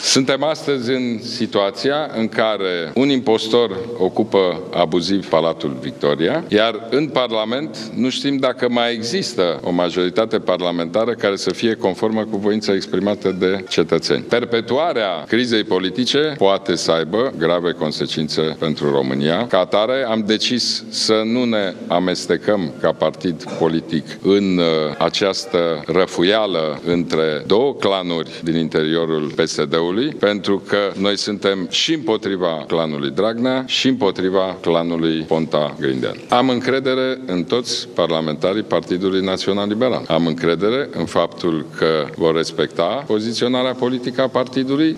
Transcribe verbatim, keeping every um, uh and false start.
Suntem astăzi în situația în care un impostor ocupă abuziv Palatul Victoria, iar în Parlament nu știm dacă mai există o majoritate parlamentară care să fie conformă cu voința exprimată de cetățeni. Perpetuarea crizei politice poate să aibă grave consecințe pentru România. Ca atare, am decis să nu ne amestecăm ca partid politic în această răfuială între două clanuri din interiorul P S D-ului, pentru că noi suntem și împotriva clanului Dragnea și împotriva clanului Ponta-Grindean. Am încredere în toți parlamentarii Partidului Național Liberal. Am încredere în faptul că vor respecta poziționarea politică a partidului.